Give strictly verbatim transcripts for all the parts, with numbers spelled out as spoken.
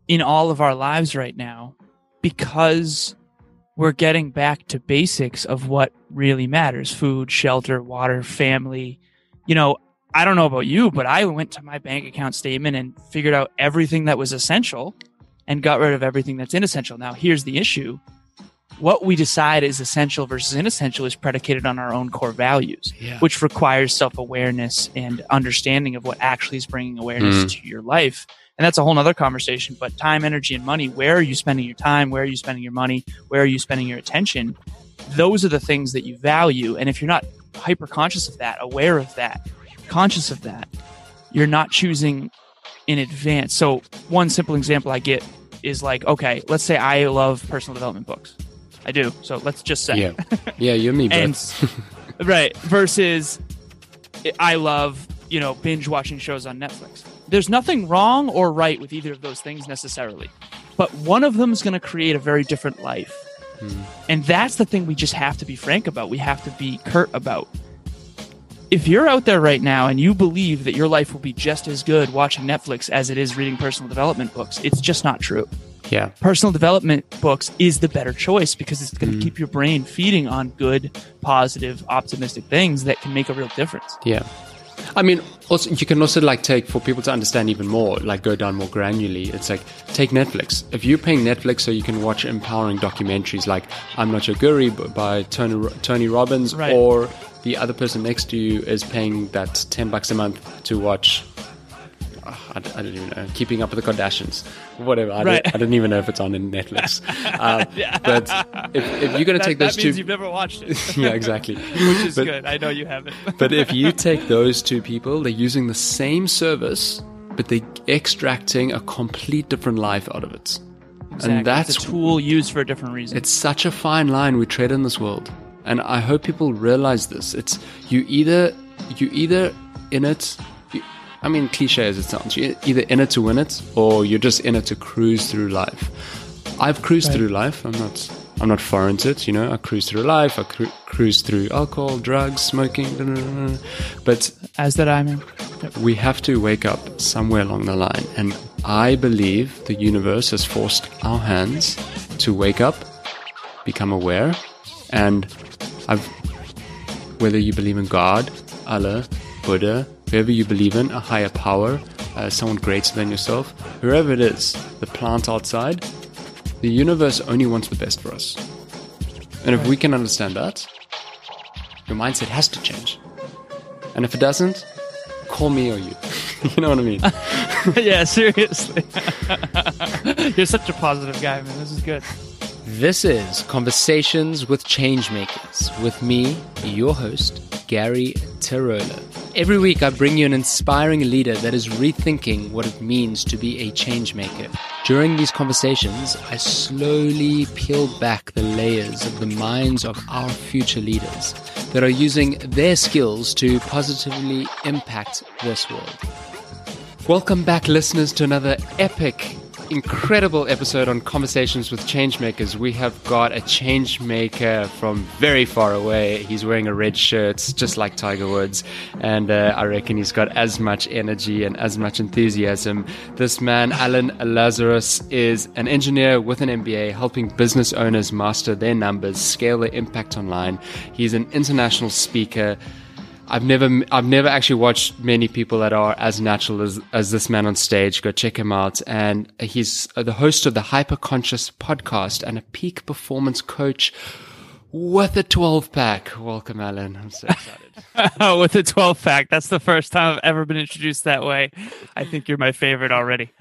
in all of our lives right now because we're getting back to basics of what really matters: food, shelter, water, family. You know, I don't know about you, but I went to my bank account statement and figured out everything that was essential and got rid of everything that's inessential. Now, here's the issue. What we decide is essential versus inessential is predicated on our own core values, yeah. which requires self-awareness and understanding of what actually is bringing awareness mm. to your life. And that's a whole nother conversation. But time, energy, and money, where are you spending your time? Where are you spending your money? Where are you spending your attention? Those are the things that you value. And if you're not hyper conscious of that, aware of that, conscious of that, you're not choosing in advance. So one simple example I get is like, okay, let's say I love personal development books. I do. So let's just say. Yeah, yeah, you're me, bro. And, right. Versus I love, you know, binge watching shows on Netflix. There's nothing wrong or right with either of those things necessarily. But one of them is going to create a very different life. Hmm. And that's the thing we just have to be frank about. We have to be curt about. If you're out there right now and you believe that your life will be just as good watching Netflix as it is reading personal development books, it's just not true. Yeah. Personal development books is the better choice because it's going to mm. keep your brain feeding on good, positive, optimistic things that can make a real difference. Yeah. I mean, also you can also like take, for people to understand even more, like go down more granularly. It's like, take Netflix. If you're paying Netflix so you can watch empowering documentaries like I'm Not Your Guru by Tony, Tony Robbins, right. or the other person next to you is paying that ten bucks a month to watch, uh, I, I don't even know, Keeping Up with the Kardashians, whatever. I, right. don't, I don't even know if it's on in Netflix. Uh, yeah. But if, if you're going to take that those that two... means you've never watched it. Yeah, exactly. Which is but, good. I know you haven't. But if you take those two people, they're using the same service, but they're extracting a complete different life out of it. Exactly. And that's it's a tool used for a different reason. It's such a fine line we tread in this world. And I hope people realize this. It's you either you either in it. You, I mean, cliche as it sounds, you're either in it to win it, or you're just in it to cruise through life. I've cruised right. through life. I'm not. I'm not foreign to it. You know, I cruise through life. I cru- cruise through alcohol, drugs, smoking. Blah, blah, blah. But as that I mean, yep. we have to wake up somewhere along the line, and I believe the universe has forced our hands to wake up, become aware, and I've, whether you believe in God, Allah, Buddha, whoever you believe in, a higher power, uh, someone greater than yourself, whoever it is, the plant outside, the universe only wants the best for us. And if we can understand that, your mindset has to change. And if it doesn't, call me or you. You know what I mean? Yeah, seriously. You're such a positive guy, man. This is good. This is Conversations with Changemakers with me, your host, Gary Tirola. Every week I bring you an inspiring leader that is rethinking what it means to be a changemaker. During these conversations, I slowly peel back the layers of the minds of our future leaders that are using their skills to positively impact this world. Welcome back, listeners, to another epic incredible episode on Conversations with Changemakers. We have got a changemaker from very far away. He's wearing a red shirt, just like Tiger Woods, and uh, I reckon he's got as much energy and as much enthusiasm. This man, Alan Lazarus, is an engineer with an M B A, helping business owners master their numbers, scale their impact online. He's an international speaker. I've never, I've never actually watched many people that are as natural as, as this man on stage. Go check him out. And he's the host of the Hyperconscious podcast and a peak performance coach with a twelve pack. Welcome, Alan. I'm so excited. With a twelve pack. That's the first time I've ever been introduced that way. I think you're my favorite already.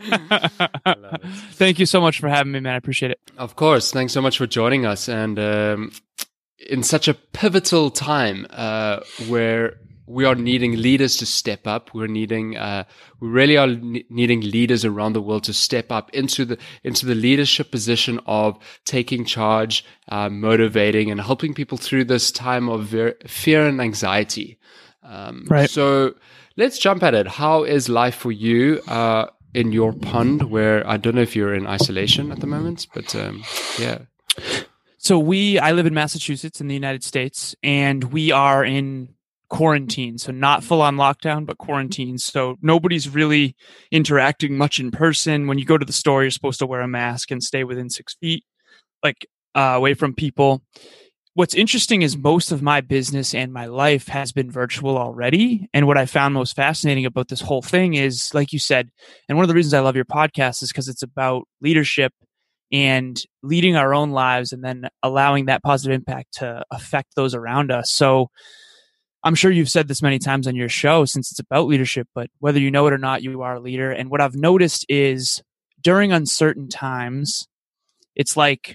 I love it. Thank you so much for having me, man. I appreciate it. Of course. Thanks so much for joining us. And, um, in such a pivotal time, uh, where we are needing leaders to step up, we're needing, uh, we really are ne- needing leaders around the world to step up into the, into the leadership position of taking charge, uh, motivating and helping people through this time of ver- fear and anxiety. Um, right. So let's jump at it. How is life for you, uh, in your pond where I don't know if you're in isolation at the moment, but, um, yeah. So we, I live in Massachusetts in the United States, and we are in quarantine. So not full on lockdown, but quarantine. So nobody's really interacting much in person. When you go to the store, you're supposed to wear a mask and stay within six feet, like uh, away from people. What's interesting is most of my business and my life has been virtual already. And what I found most fascinating about this whole thing is, like you said, and one of the reasons I love your podcast is because it's about leadership and leading our own lives and then allowing that positive impact to affect those around us. So I'm sure you've said this many times on your show since it's about leadership, but whether you know it or not, you are a leader. And what I've noticed is during uncertain times, it's like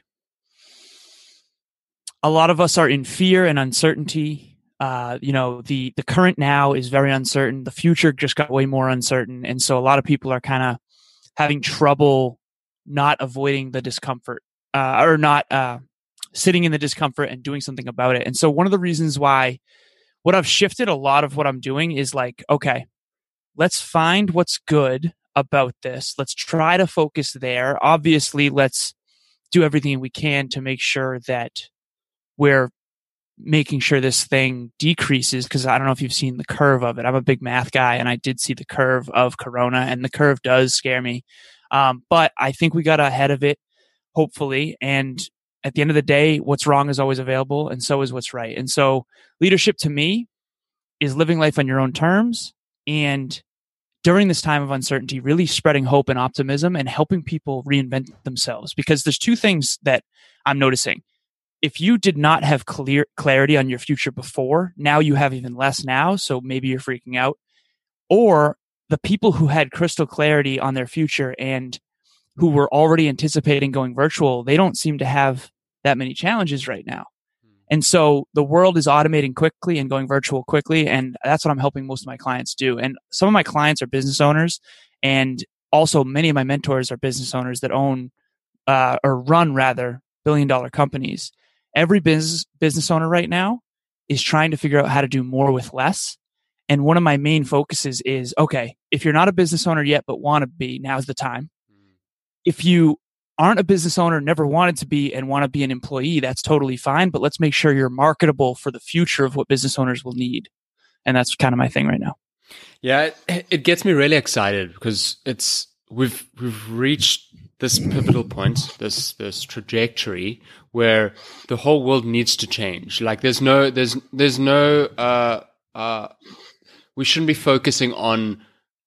a lot of us are in fear and uncertainty. Uh, you know, the the current now is very uncertain. The future just got way more uncertain. And so a lot of people are kind of having trouble not avoiding the discomfort uh, or not uh, sitting in the discomfort and doing something about it. And so one of the reasons why what I've shifted a lot of what I'm doing is like, okay, let's find what's good about this. Let's try to focus there. Obviously, let's do everything we can to make sure that we're making sure this thing decreases, because I don't know if you've seen the curve of it. I'm a big math guy, and I did see the curve of Corona, and the curve does scare me. Um, but I think we got ahead of it, hopefully. And at the end of the day, what's wrong is always available, and so is what's right. And so leadership to me is living life on your own terms, and during this time of uncertainty, really spreading hope and optimism and helping people reinvent themselves. Because there's two things that I'm noticing. If you did not have clear clarity on your future before, now you have even less now. So maybe you're freaking out. Or the people who had crystal clarity on their future and who were already anticipating going virtual, they don't seem to have that many challenges right now. And so the world is automating quickly and going virtual quickly. And that's what I'm helping most of my clients do. And some of my clients are business owners. And also many of my mentors are business owners that own uh, or run rather billion dollar companies. Every business business owner right now is trying to figure out how to do more with less. And one of my main focuses is, okay, if you're not a business owner yet, but want to be, now's the time. If you aren't a business owner, never wanted to be, and want to be an employee, that's totally fine. But let's make sure you're marketable for the future of what business owners will need. And that's kind of my thing right now. Yeah, it, it gets me really excited because it's we've we've reached this pivotal point, this this trajectory where the whole world needs to change. Like there's no there's there's no uh uh we shouldn't be focusing on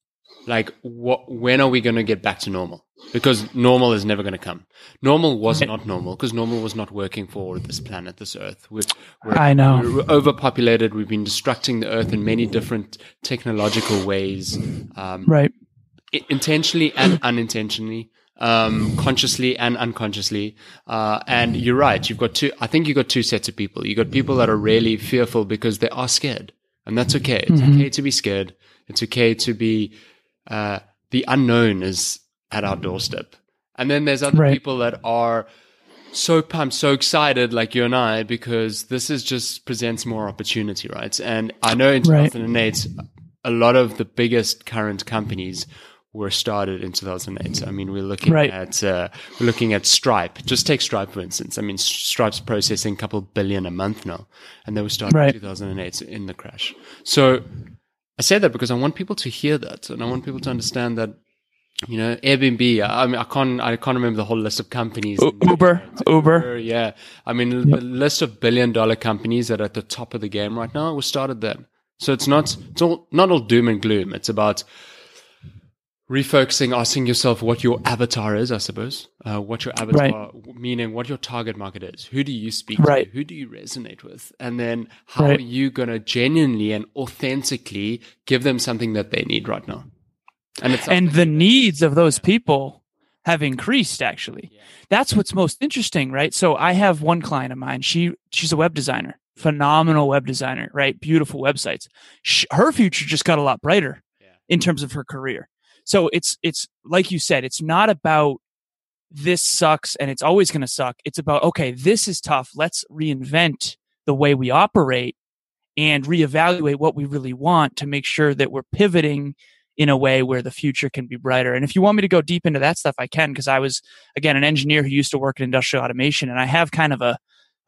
like what when are we going to get back to normal? Because normal is never going to come. Normal was not normal because normal was not working for this planet, this Earth. We're, we're, I know. We're overpopulated. We've been destructing the Earth in many different technological ways. Um, right. Intentionally and unintentionally. Um, consciously and unconsciously. Uh, and you're right. You've got two, I think you've got two sets of people. You've got people that are really fearful because they are scared. And that's okay. It's mm-hmm. okay to be scared. It's okay to be, uh, the unknown is at our doorstep. And then there's other right. people that are so pumped, so excited like you and I, because this is just presents more opportunity, right? And I know in two thousand eight, right. a lot of the biggest current companies were started in two thousand eight. I mean, we're looking right. at uh, we're looking at Stripe. Just take Stripe for instance. I mean, Stripe's processing a couple billion a month now, and they were started right. in two thousand eight in the crash. So I say that because I want people to hear that, and I want people to understand that. You know, Airbnb. I mean, I can't. I can't remember the whole list of companies. Uber, Uber. Uber yeah, I mean, yep. the list of billion-dollar companies that are at the top of the game right now was started then. So it's not. It's all not all doom and gloom. It's about refocusing, asking yourself what your avatar is, I suppose. Uh, what your avatar, right. meaning what your target market is. Who do you speak right. to? Who do you resonate with? And then how right. are you going to genuinely and authentically give them something that they need right now? And, it's and the needs of those people have increased, actually. Yeah. That's what's most interesting, right? So I have one client of mine. She She's a web designer, phenomenal web designer, right? Beautiful websites. She, her future just got a lot brighter yeah. in terms of her career. So it's it's like you said, it's not about this sucks and it's always going to suck. It's about, okay, this is tough. Let's reinvent the way we operate and reevaluate what we really want to make sure that we're pivoting in a way where the future can be brighter. And if you want me to go deep into that stuff, I can, because I was, again, an engineer who used to work in industrial automation, and I have kind of a,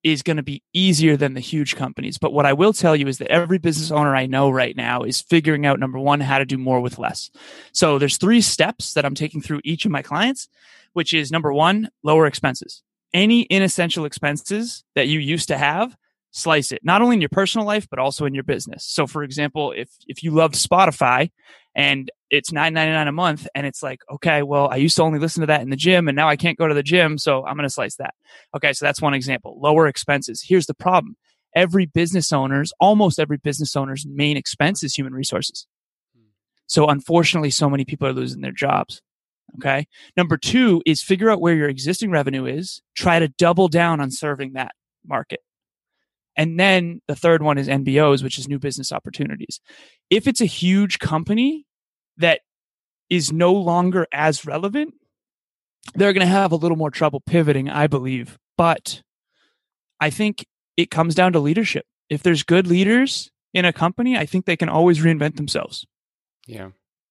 is going to be easier than the huge companies. But what I will tell you is that every business owner I know right now is figuring out, number one, how to do more with less. So there's three steps that I'm taking through each of my clients, which is number one, lower expenses. Any inessential expenses that you used to have, slice it, not only in your personal life, but also in your business. So for example, if, if you loved Spotify and it's nine ninety-nine a month and it's like, okay, well, I used to only listen to that in the gym and now I can't go to the gym. So I'm going to slice that. Okay. So that's one example, lower expenses. Here's the problem. Every business owner's, almost every business owner's main expense is human resources. So unfortunately, so many people are losing their jobs. Okay. Number two is figure out where your existing revenue is, try to double down on serving that market. And then the third one is N B Os, which is new business opportunities. If it's a huge company that is no longer as relevant, they're going to have a little more trouble pivoting, I believe. But I think it comes down to leadership. If there's good leaders in a company, I think they can always reinvent themselves. Yeah.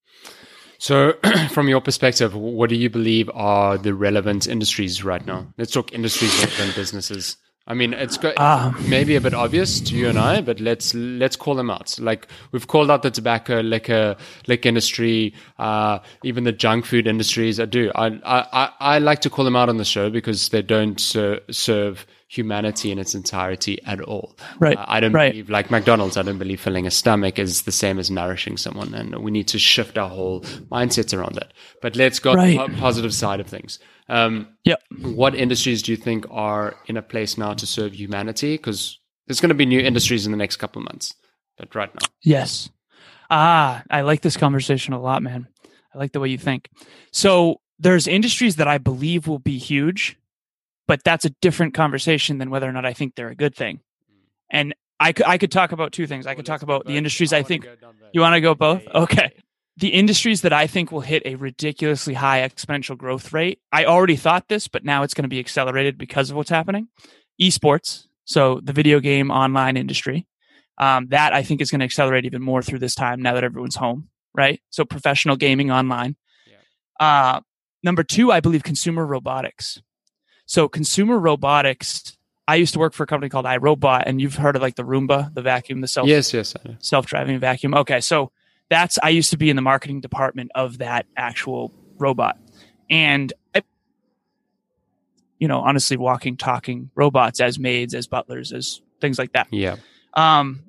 So from your perspective, what do you believe are the relevant industries right now? Let's talk industries rather than businesses. I mean, it's go- um, maybe a bit obvious to you and I, but let's let's call them out. Like we've called out the tobacco, liquor, liquor industry, uh, even the junk food industries. I do. I I I like to call them out on the show because they don't ser- serve humanity in its entirety at all. Right. Uh, I don't right. believe, like McDonald's, I don't believe filling a stomach is the same as nourishing someone, and we need to shift our whole mindset around that. But let's go right. to the positive side of things. Um, yep. What industries do you think are in a place now to serve humanity? Because there's going to be new industries in the next couple of months, but right now. Yes. Ah, I like this conversation a lot, man. I like the way you think. So there's industries that I believe will be huge, but that's a different conversation than whether or not I think they're a good thing. And I could, I could talk about two things. I could talk about the industries I think. You want to go both? Okay. The industries that I think will hit a ridiculously high exponential growth rate. I already thought this, but now it's going to be accelerated because of what's happening. Esports, so the video game online industry. Um, that I think is going to accelerate even more through this time now that everyone's home, right? So professional gaming online. Yeah. Uh, number two, I believe consumer robotics. So consumer robotics, I used to work for a company called iRobot, and you've heard of like the Roomba, the vacuum, the self yes, yes, self-driving vacuum. Okay, so that's, I used to be in the marketing department of that actual robot. And, I, you know, honestly, walking, talking robots as maids, as butlers, as things like that. Yeah. Um,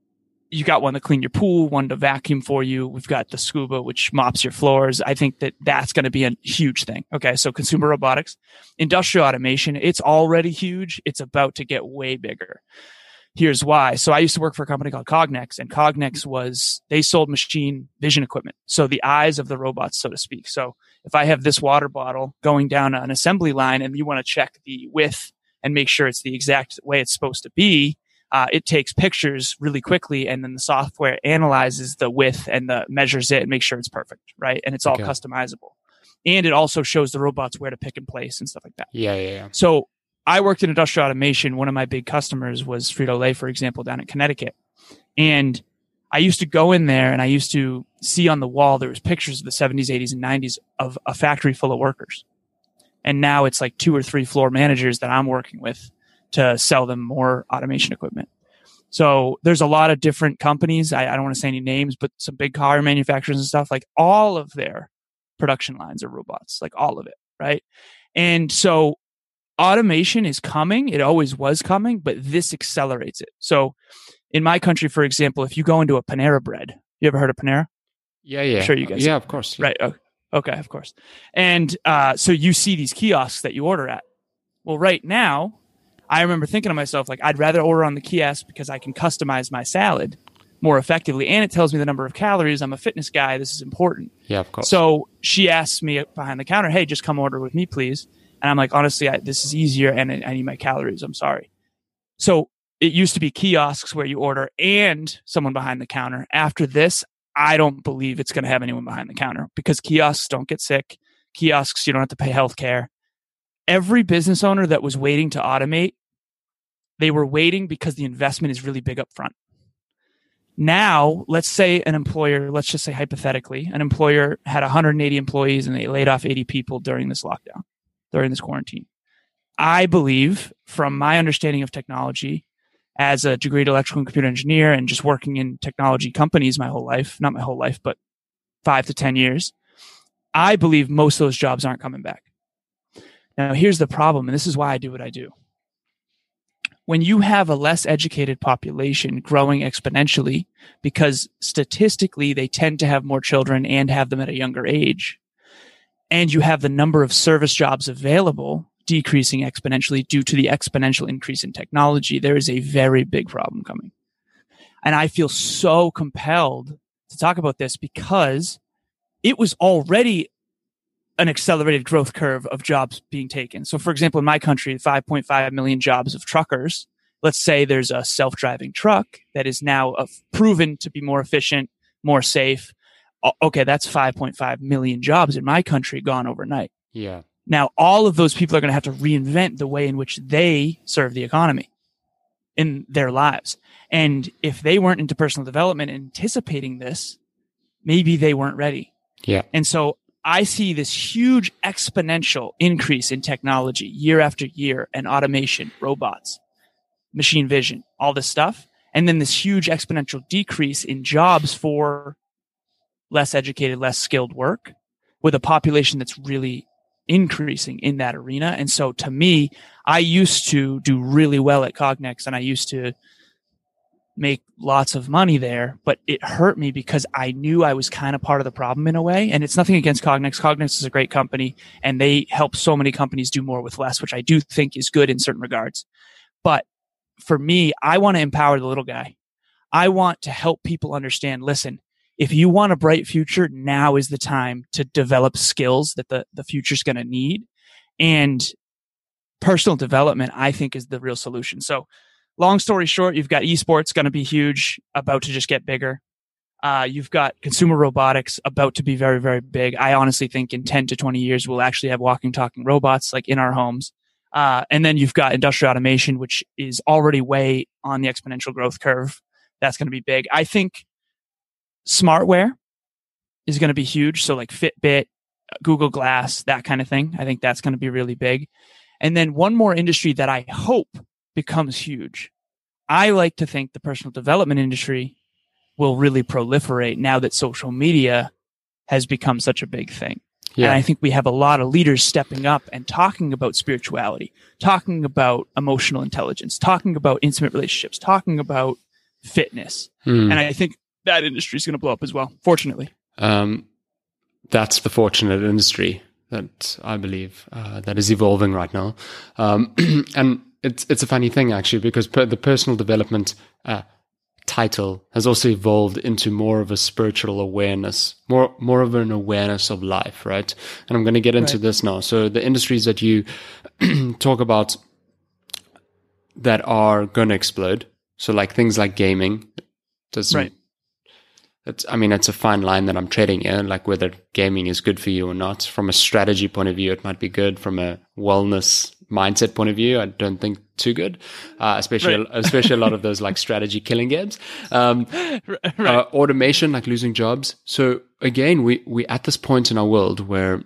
you got one to clean your pool, one to vacuum for you. We've got the Scuba, which mops your floors. I think that that's going to be a huge thing. Okay, so consumer robotics. Industrial automation, it's already huge. It's about to get way bigger. Here's why. So I used to work for a company called Cognex, and Cognex was, they sold machine vision equipment. So the eyes of the robots, so to speak. So if I have this water bottle going down an assembly line and you want to check the width and make sure it's the exact way it's supposed to be, uh, it takes pictures really quickly, and then the software analyzes the width and the measures it and makes sure it's perfect, right? And it's all okay. Customizable. And it also shows the robots where to pick and place and stuff like that. Yeah, yeah, yeah. So I worked in industrial automation. One of my big customers was Frito-Lay, for example, down in Connecticut. And I used to go in there and I used to see on the wall, there was pictures of the seventies, eighties, and nineties of a factory full of workers. And now it's like two or three floor managers that I'm working with to sell them more automation equipment. So there's a lot of different companies. I, I don't want to say any names, but some big car manufacturers and stuff, like all of their production lines are robots, like all of it, right? And so automation is coming. It always was coming, but this accelerates it. So in my country, for example, if you go into a Panera Bread, you ever heard of Panera? Yeah, yeah. I'm sure you guys. Yeah, of course. Yeah. Right. Okay. okay, of course. And uh, so you see these kiosks that you order at. Well, right now, I remember thinking to myself, like, I'd rather order on the kiosk because I can customize my salad more effectively. And it tells me the number of calories. I'm a fitness guy. This is important. Yeah, of course. So she asks me behind the counter, hey, just come order with me, please. And I'm like, honestly, I, this is easier and I need my calories. I'm sorry. So it used to be kiosks where you order and someone behind the counter. After this, I don't believe it's going to have anyone behind the counter because kiosks don't get sick. Kiosks, you don't have to pay health care. Every business owner that was waiting to automate, they were waiting because the investment is really big up front. Now, let's say an employer, let's just say hypothetically, an employer had one hundred eighty employees and they laid off eighty people during this lockdown, during this quarantine. I believe, from my understanding of technology, as a degreed electrical and computer engineer and just working in technology companies my whole life, not my whole life, but five to ten years, I believe most of those jobs aren't coming back. Now, here's the problem, and this is why I do what I do. When you have a less educated population growing exponentially, because statistically they tend to have more children and have them at a younger age, and you have the number of service jobs available decreasing exponentially due to the exponential increase in technology, there is a very big problem coming. And I feel so compelled to talk about this because it was already an accelerated growth curve of jobs being taken. So, for example, in my country, five point five million jobs of truckers. Let's say there's a self-driving truck that is now uh, proven to be more efficient, more safe. Okay, that's five point five million jobs in my country gone overnight. Yeah. Now, all of those people are going to have to reinvent the way in which they serve the economy in their lives. And if they weren't into personal development anticipating this, maybe they weren't ready. Yeah. And so I see this huge exponential increase in technology year after year, and automation, robots, machine vision, all this stuff. And then this huge exponential decrease in jobs for less educated, less skilled work with a population that's really increasing in that arena. And so to me, I used to do really well at Cognex and I used to make lots of money there, but it hurt me because I knew I was kind of part of the problem in a way. And it's nothing against Cognex. Cognex is a great company and they help so many companies do more with less, which I do think is good in certain regards. But for me, I want to empower the little guy. I want to help people understand, listen, if you want a bright future, now is the time to develop skills that the, the future's going to need. And personal development, I think, is the real solution. So long story short, you've got esports going to be huge, about to just get bigger. Uh, you've got consumer robotics about to be very, very big. I honestly think in ten to twenty years, we'll actually have walking, talking robots like in our homes. Uh, and then you've got industrial automation, which is already way on the exponential growth curve. That's going to be big. I think smartware is going to be huge. So like Fitbit, Google Glass, that kind of thing. I think that's going to be really big. And then one more industry that I hope becomes huge. I like to think the personal development industry will really proliferate now that social media has become such a big thing. Yeah. And I think we have a lot of leaders stepping up and talking about spirituality, talking about emotional intelligence, talking about intimate relationships, talking about fitness. Hmm. And I think that industry is going to blow up as well, fortunately. Um, that's the fortunate industry that I believe uh, that is evolving right now. Um, and it's it's a funny thing, actually, because per the personal development uh, title has also evolved into more of a spiritual awareness, more more of an awareness of life, right? And I'm going to get into right. this now. So the industries that you talk about that are going to explode, so like things like gaming, does right. It's, I mean, it's a fine line that I'm treading here, like whether gaming is good for you or not. From a strategy point of view, it might be good. From a wellness mindset point of view, I don't think too good, uh, especially right. especially a lot of those like strategy killing games. Um, right. uh, automation, like losing jobs. So again, we we at this point in our world where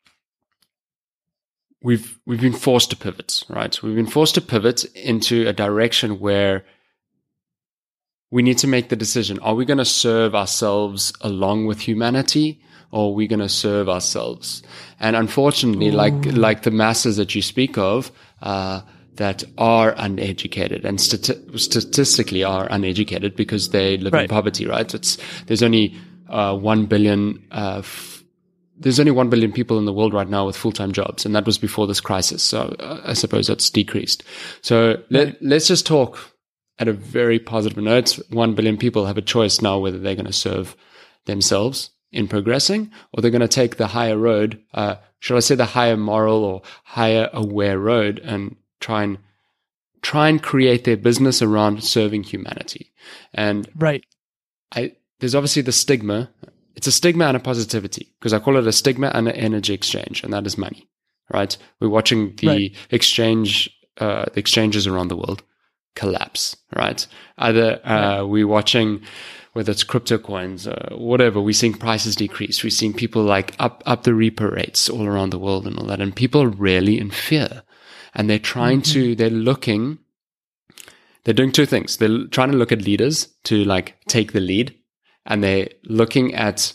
we've we've been forced to pivot, right? We've been forced to pivot into a direction where we need to make the decision. Are we going to serve ourselves along with humanity, or are we going to serve ourselves? And unfortunately, Ooh. like like the masses that you speak of, uh, that are uneducated and stati- statistically are uneducated because they live right. in poverty, right? It's there's only uh, one billion. Uh, f- there's only one billion people in the world right now with full-time jobs, and that was before this crisis. So uh, I suppose that's decreased. So right. let, let's just talk at a very positive note. One billion people have a choice now whether they're going to serve themselves in progressing, or they're going to take the higher road, uh, should I say the higher moral or higher aware road, and try and try and create their business around serving humanity. And right, I there's obviously the stigma. It's a stigma and a positivity, because I call it a stigma and an energy exchange, and that is money. Right? We're watching the right. exchange, uh, the exchanges around the world collapse, right? Either uh, we're watching, whether it's crypto coins or whatever, we're seeing prices decrease. We're seeing people like up up the repo rates all around the world and all that, and people are really in fear. and they're trying mm-hmm. to, they're looking, they're doing two things. They're trying to look at leaders to like take the lead, and they're looking at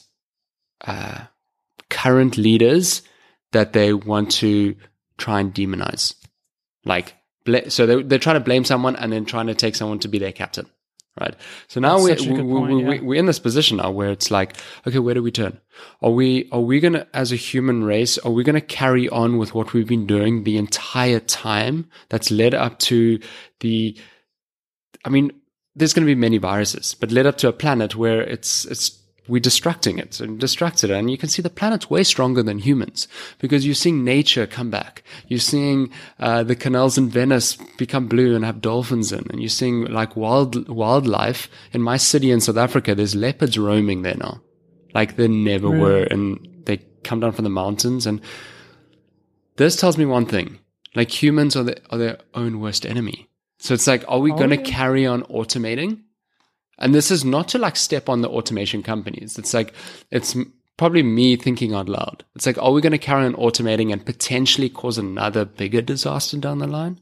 uh, current leaders that they want to try and demonize. Like, so they're, they're trying to blame someone and then trying to take someone to be their captain. Right. So now we, we, point, we, yeah. we, we're in this position now where it's like, okay, where do we turn? Are we, are we going to, as a human race, are we going to carry on with what we've been doing the entire time that's led up to the, I mean, there's going to be many viruses, but led up to a planet where it's, it's, we're distracting it and distracted it. And you can see the planet's way stronger than humans because you're seeing nature come back. You're seeing uh, the canals in Venice become blue and have dolphins in. And you're seeing like wild wildlife. In my city in South Africa, there's leopards roaming there now. Like there never really? were. And they come down from the mountains. And this tells me one thing. Like humans are, the, are their own worst enemy. So it's like, are we oh, going to yeah. carry on automating? And this is not to like step on the automation companies. It's like, it's probably me thinking out loud. It's like, are we going to carry on automating and potentially cause another bigger disaster down the line?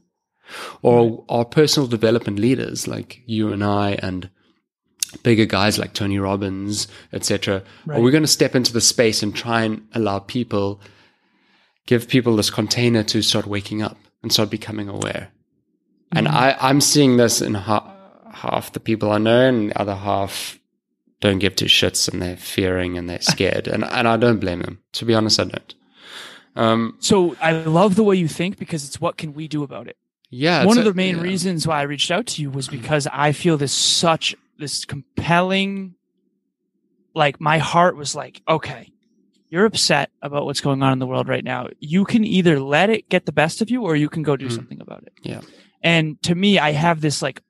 Or are personal development leaders like you and I and bigger guys like Tony Robbins, et cetera, right. are we going to step into the space and try and allow people, give people this container to start waking up and start becoming aware? Mm-hmm. And I, I'm seeing this in ha- half the people I know, and the other half don't give two shits and they're fearing and they're scared. and and I don't blame them. To be honest, I don't. Um, so I love the way you think because it's what can we do about it? Yeah. One of a, the main yeah. reasons why I reached out to you was because I feel this such, this compelling, like my heart was like, okay, you're upset about what's going on in the world right now. You can either let it get the best of you or you can go do mm. something about it. Yeah. And to me, I have this like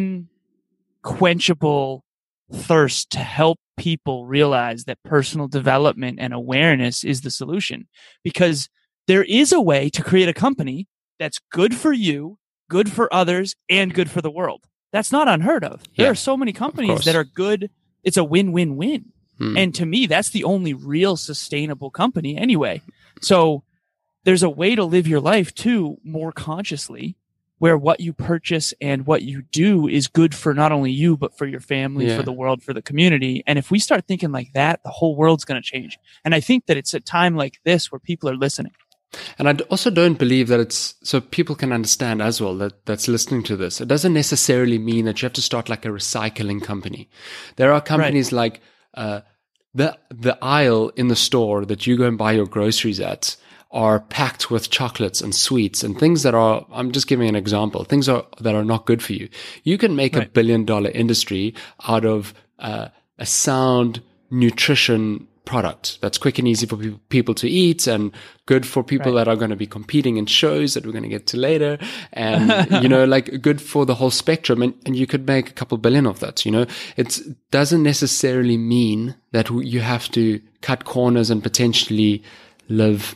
unquenchable thirst to help people realize that personal development and awareness is the solution, because there is a way to create a company that's good for you, good for others, and good for the world. That's not unheard of. There yeah, are so many companies that are good. It's a win-win-win. Hmm. And to me, that's the only real sustainable company anyway. So there's a way to live your life too more consciously, where what you purchase and what you do is good for not only you, but for your family, yeah. for the world, for the community. And if we start thinking like that, the whole world's going to change. And I think that it's a time like this where people are listening. And I also don't believe that it's, so people can understand as well that that's listening to this. It doesn't necessarily mean that you have to start like a recycling company. There are companies right. like uh, the the aisle in the store that you go and buy your groceries at are packed with chocolates and sweets and things that are, I'm just giving an example, things are, that are not good for you. You can make right. a billion dollar industry out of uh, a sound nutrition product that's quick and easy for pe- people to eat and good for people right. that are going to be competing in shows that we're going to get to later. And, you know, like good for the whole spectrum. And, and you could make a couple billion of that, you know. It doesn't necessarily mean that you have to cut corners and potentially live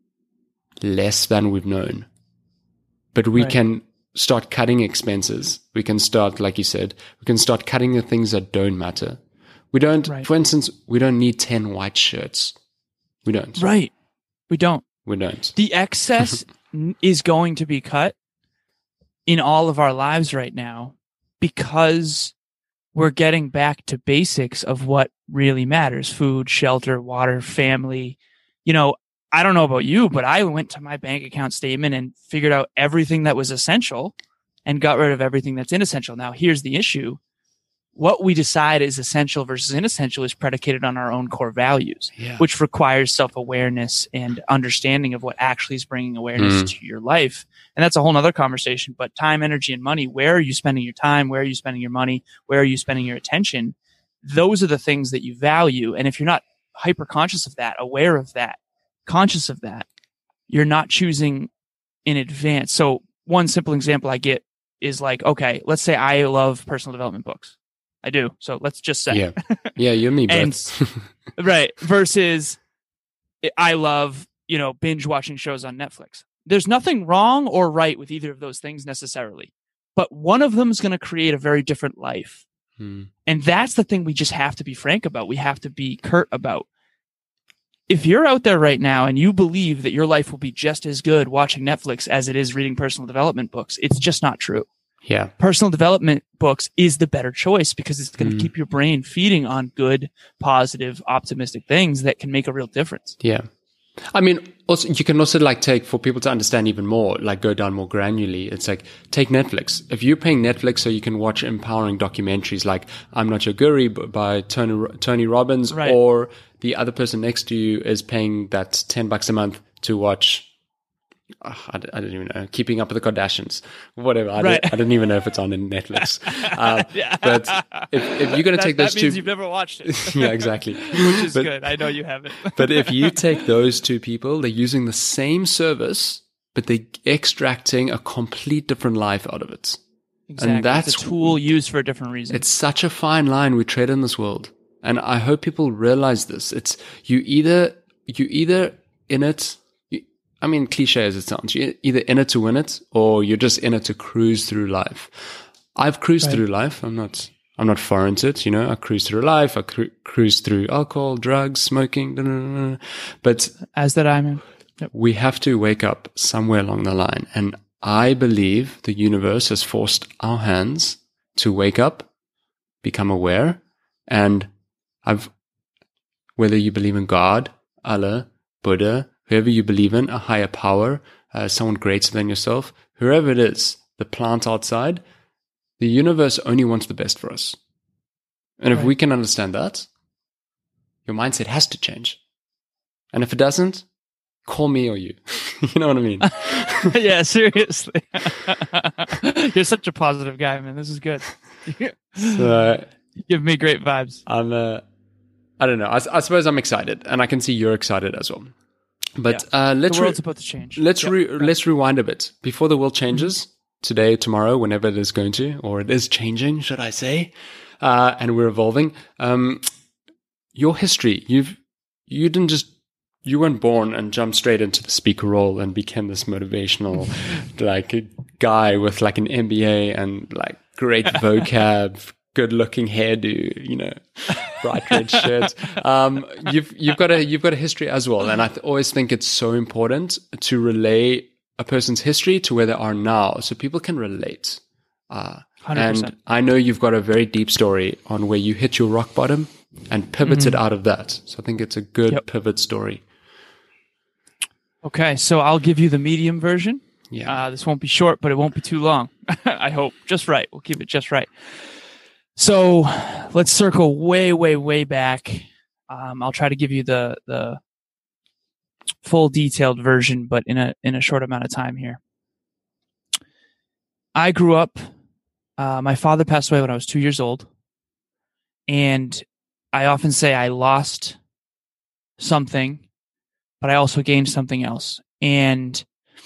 less than we've known, but we right. can start cutting expenses. We can start, like you said, we can start cutting the things that don't matter. We don't, right. for instance, we don't need ten white shirts. We don't. Right. We don't. We don't. The excess is going to be cut in all of our lives right now because we're getting back to basics of what really matters: food, shelter, water, family. You know, I don't know about you, but I went to my bank account statement and figured out everything that was essential and got rid of everything that's inessential. Now, here's the issue. What we decide is essential versus inessential is predicated on our own core values, yeah. which requires self-awareness and understanding of what actually is bringing awareness mm. to your life. And that's a whole nother conversation. But time, energy, and money, where are you spending your time? Where are you spending your money? Where are you spending your attention? Those are the things that you value. And if you're not hyper conscious of that, aware of that, conscious of that, you're not choosing in advance. So one simple example I get is like, okay, let's say I love personal development books. I do. So let's just say. Yeah, yeah, you and me, and, right. Versus I love, you know, binge watching shows on Netflix. There's nothing wrong or right with either of those things necessarily, but one of them is going to create a very different life. Hmm. And that's the thing we just have to be frank about. We have to be curt about. if you're out there right now and you believe that your life will be just as good watching Netflix as it is reading personal development books, it's just not true. Yeah. Personal development books is the better choice because it's going to mm. keep your brain feeding on good, positive, optimistic things that can make a real difference. Yeah. I mean, also, you can also like take, for people to understand even more, like go down more granularly. It's like, take Netflix. If you're paying Netflix so you can watch empowering documentaries like I'm Not Your Guru by Tony, Tony Robbins, right. or the other person next to you is paying that ten bucks a month to watch, uh, I, I don't even know, Keeping Up with the Kardashians, whatever. I, right. don't, I don't even know if it's on in Netflix. Uh, yeah. But if, if you're going to take those that two, means you've never watched it. Yeah, exactly. Which is but, good. I know you haven't. But if you take those two people, they're using the same service, but they're extracting a complete different life out of it. Exactly. And that's it's a tool used for a different reason. It's such a fine line we tread in this world. And I hope people realize this. It's you either, you either in it, you, I mean, cliche as it sounds, you're either in it to win it or you're just in it to cruise through life. I've cruised right. through life. I'm not, I'm not foreign to it. You know, I cruise through life. I cru- cruise through alcohol, drugs, smoking, blah, blah, blah. But as that I'm, yep. we have to wake up somewhere along the line. And I believe the universe has forced our hands to wake up, become aware, and I've, whether you believe in God, Allah, Buddha, whoever you believe in, a higher power, uh, someone greater than yourself, whoever it is, the plant outside, the universe only wants the best for us. And right. if we can understand that, your mindset has to change. And if it doesn't, call me or you. You know what I mean? Yeah, seriously. You're such a positive guy, man. This is good. So, you give me great vibes. I'm, uh, I don't know. I, I suppose I'm excited, and I can see you're excited as well. But yeah. uh, let's the world's re- about to change. Let's yep. re- let's rewind a bit before the world changes. Mm-hmm. Today, tomorrow, whenever it is going to, or it is changing, should I say? Uh, and we're evolving. Um, your history. You've you didn't just you weren't born and jumped straight into the speaker role and became this motivational like guy with like an M B A and like great vocab. Good-looking hairdo, you know, bright red shirt. Um, you've you've got a you've got a history as well, and I th- always think it's so important to relay a person's history to where they are now, so people can relate. Uh, and I know you've got a very deep story on where you hit your rock bottom and pivoted mm-hmm. out of that. So I think it's a good yep. pivot story. Okay, so I'll give you the medium version. Yeah, uh, this won't be short, but it won't be too long. I hope just right. We'll keep it just right. So let's circle way, way, way back. Um, I'll try to give you the the full detailed version, but in a in a short amount of time here. I grew up. Uh, my father passed away when I was two years old, and I often say I lost something, but I also gained something else. And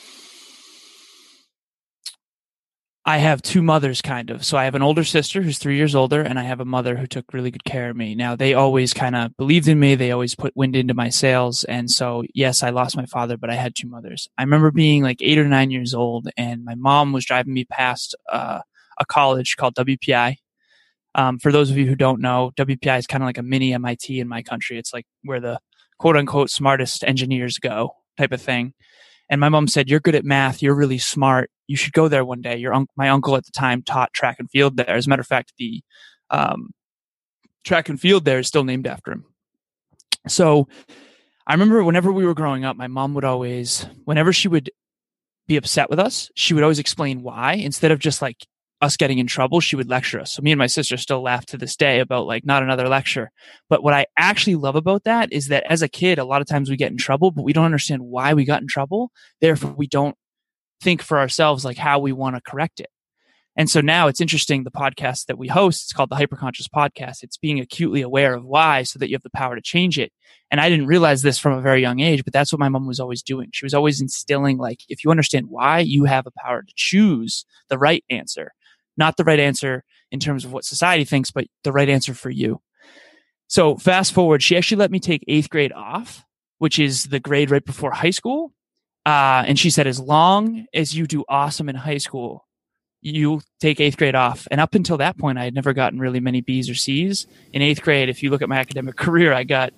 I have two mothers, kind of. So I have an older sister who's three years older, and I have a mother who took really good care of me. Now, they always kind of believed in me. They always put wind into my sails. And so, yes, I lost my father, but I had two mothers. I remember being like eight or nine years old, and my mom was driving me past uh, a college called W P I. Um, for those of you who don't know, W P I is kind of like a mini M I T in my country. It's like where the quote-unquote smartest engineers go type of thing. And my mom said, "You're good at math. You're really smart. You should go there one day." Your un- my uncle at the time taught track and field there. As a matter of fact, the um, track and field there is still named after him. So I remember whenever we were growing up, my mom would always, whenever she would be upset with us, she would always explain why. Instead of just like us getting in trouble, she would lecture us. So me and my sister still laugh to this day about like, not another lecture. But what I actually love about that is that as a kid, a lot of times we get in trouble, but we don't understand why we got in trouble. Therefore, we don't think for ourselves like how we want to correct it. And so now it's interesting, the podcast that we host, it's called the Hyperconscious Podcast. It's being acutely aware of why so that you have the power to change it. And I didn't realize this from a very young age, but that's what my mom was always doing. She was always instilling like, if you understand why, you have a power to choose the right answer. Not the right answer in terms of what society thinks, but the right answer for you. So fast forward, she actually let me take eighth grade off, which is the grade right before high school. Uh, and she said, as long as you do awesome in high school, you take eighth grade off. And up until that point, I had never gotten really many B's or C's. In eighth grade, if you look at my academic career, I got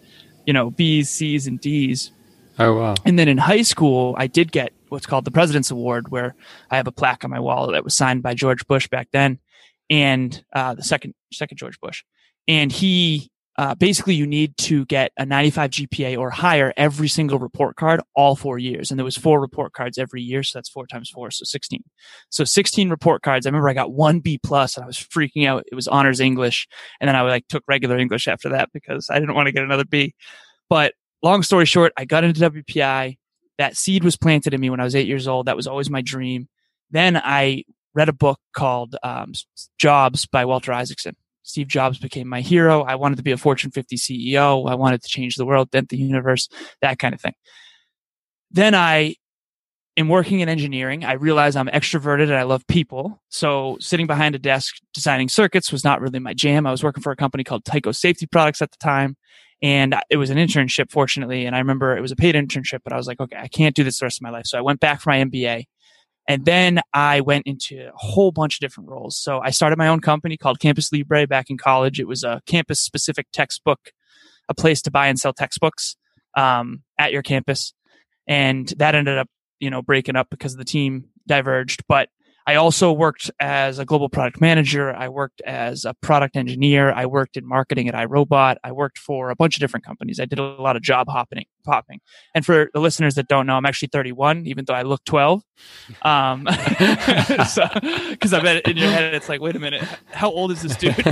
you know, B's, C's, and D's. Oh, wow. And then in high school, I did get what's called the President's Award, where I have a plaque on my wall that was signed by George Bush back then, and uh, the second second George Bush. And he uh, basically, you need to get a ninety-five G P A or higher every single report card all four years. And there was four report cards every year, so that's four times four, so sixteen. So sixteen report cards. I remember I got one B plus, and I was freaking out. It was honors English, and then I like took regular English after that because I didn't want to get another B. But long story short, I got into W P I. That seed was planted in me when I was eight years old. That was always my dream. Then I read a book called um, Jobs by Walter Isaacson. Steve Jobs became my hero. I wanted to be a Fortune fifty C E O. I wanted to change the world, dent the universe, that kind of thing. Then I am working in engineering. I realize I'm extroverted and I love people. So sitting behind a desk designing circuits was not really my jam. I was working for a company called Tyco Safety Products at the time. And it was an internship, fortunately. And I remember it was a paid internship, but I was like, okay, I can't do this the rest of my life. So I went back for my M B A. And then I went into a whole bunch of different roles. So I started my own company called Campus Libre back in college. It was a campus-specific textbook, a place to buy and sell textbooks um, at your campus. And that ended up, you know, breaking up because the team diverged. But I also worked as a global product manager. I worked as a product engineer. I worked in marketing at iRobot. I worked for a bunch of different companies. I did a lot of job hopping. hopping. And for the listeners that don't know, I'm actually thirty-one, even though I look twelve. Um, because I bet in your head, it's like, wait a minute, how old is this dude?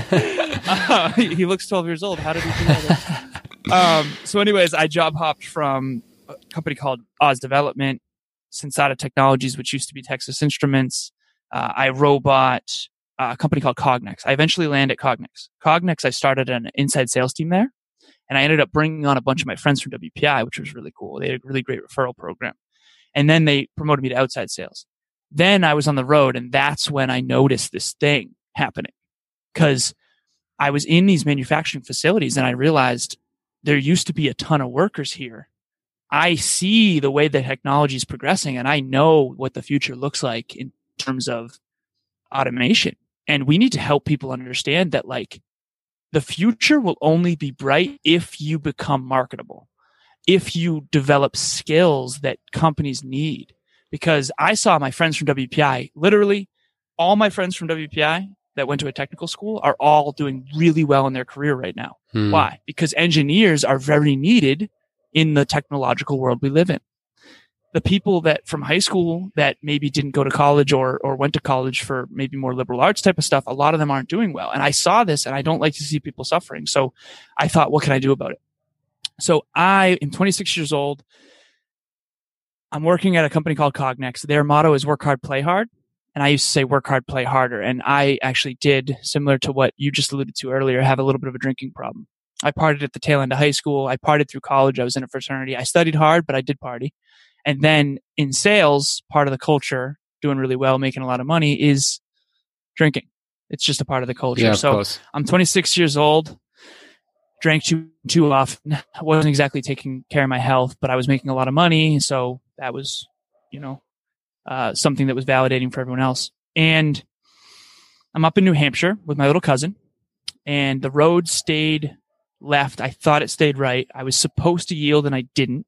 Uh, he, he looks twelve years old. How did he do that? Um, so anyways, I job hopped from a company called Oz Development, Sensata Technologies, which used to be Texas Instruments, uh, iRobot, uh, a company called Cognex. I eventually landed at Cognex. Cognex, I started an inside sales team there, and I ended up bringing on a bunch of my friends from W P I, which was really cool. They had a really great referral program. And then they promoted me to outside sales. Then I was on the road, and that's when I noticed this thing happening, because I was in these manufacturing facilities, and I realized there used to be a ton of workers here. I see the way the technology is progressing, and I know what the future looks like in terms of automation. And we need to help people understand that, like, the future will only be bright if you become marketable, if you develop skills that companies need. Because I saw my friends from W P I, literally all my friends from W P I that went to a technical school are all doing really well in their career right now. Hmm. Why? Because engineers are very needed in the technological world we live in. The people that from high school that maybe didn't go to college or or went to college for maybe more liberal arts type of stuff, a lot of them aren't doing well. And I saw this, and I don't like to see people suffering. So I thought, what can I do about it? So I am twenty-six years old. I'm working at a company called Cognex. Their motto is work hard, play hard. And I used to say work hard, play harder. And I actually did, similar to what you just alluded to earlier, have a little bit of a drinking problem. I partied at the tail end of high school. I partied through college. I was in a fraternity. I studied hard, but I did party. And then in sales, part of the culture, doing really well, making a lot of money, is drinking. It's just a part of the culture. Yeah, of so course. I'm twenty-six years old, drank too, too often. I wasn't exactly taking care of my health, but I was making a lot of money. So that was, you know, uh, something that was validating for everyone else. And I'm up in New Hampshire with my little cousin, and the road stayed left. I thought it stayed right. I was supposed to yield, and I didn't.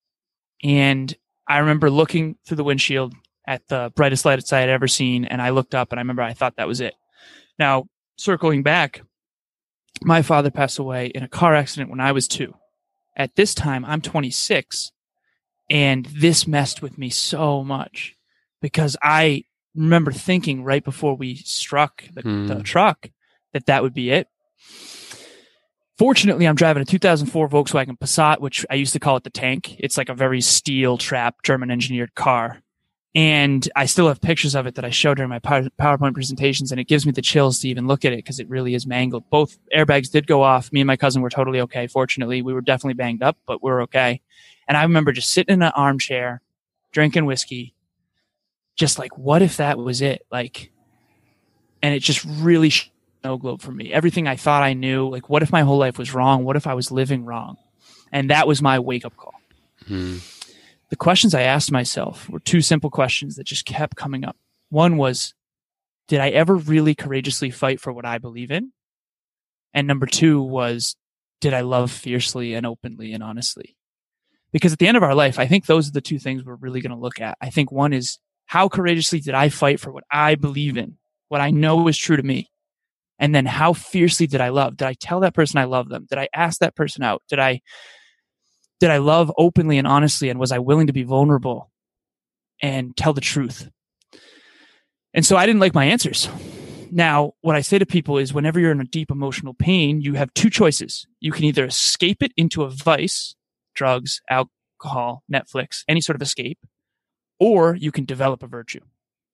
And I remember looking through the windshield at the brightest light I'd ever seen, and I looked up, and I remember I thought that was it. Now, circling back, my father passed away in a car accident when I was two. At this time, I'm twenty-six, and this messed with me so much because I remember thinking right before we struck the, hmm. the truck that that would be it. Fortunately, I'm driving a two thousand four Volkswagen Passat, which I used to call it the tank. It's like a very steel trap, German engineered car. And I still have pictures of it that I showed during my PowerPoint presentations, and it gives me the chills to even look at it because it really is mangled. Both airbags did go off. Me and my cousin were totally okay. Fortunately, we were definitely banged up, but we were okay. And I remember just sitting in an armchair, drinking whiskey, just like, what if that was it? Like, and it just really sh- no globe for me. Everything I thought I knew, like, what if my whole life was wrong? What if I was living wrong? And that was my wake-up call. Hmm. The questions I asked myself were two simple questions that just kept coming up. One was, did I ever really courageously fight for what I believe in? And number two was, did I love fiercely and openly and honestly? Because at the end of our life, I think those are the two things we're really going to look at. I think one is, how courageously did I fight for what I believe in, what I know is true to me? And then how fiercely did I love? Did I tell that person I love them? Did I ask that person out? Did I, did I love openly and honestly? And was I willing to be vulnerable and tell the truth? And so I didn't like my answers. Now, what I say to people is, whenever you're in a deep emotional pain, you have two choices. You can either escape it into a vice, drugs, alcohol, Netflix, any sort of escape, or you can develop a virtue.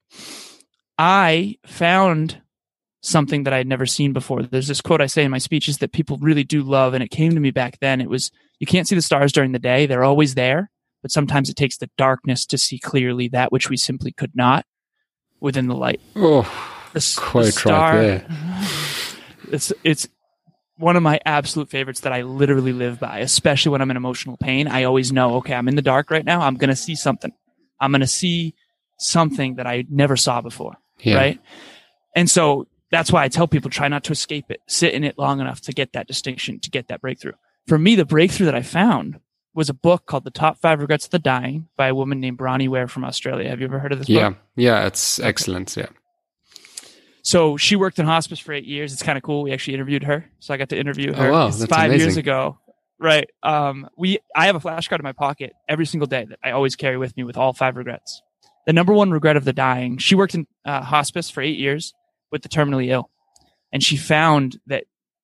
I found something that I had never seen before. There's this quote I say in my speeches that people really do love, and it came to me back then. It was, you can't see the stars during the day. They're always there, but sometimes it takes the darkness to see clearly that which we simply could not within the light. Oh, the, quite the star, right there. It's, it's one of my absolute favorites that I literally live by, especially when I'm in emotional pain. I always know, okay, I'm in the dark right now. I'm going to see something. I'm going to see something that I never saw before. Yeah. Right. And so that's why I tell people, try not to escape it. Sit in it long enough to get that distinction, to get that breakthrough. For me, the breakthrough that I found was a book called The Top Five Regrets of the Dying by a woman named Bronnie Ware from Australia. Have you ever heard of this yeah. book? Yeah. Yeah. It's excellent. Yeah. So she worked in hospice for eight years. It's kind of cool. We actually interviewed her. So I got to interview her. Oh, wow. It's That's five amazing. years ago. Right. Um, we, I have a flashcard in my pocket every single day that I always carry with me with all five regrets. The number one regret of the dying, she worked in uh, hospice for eight years with the terminally ill. And she found that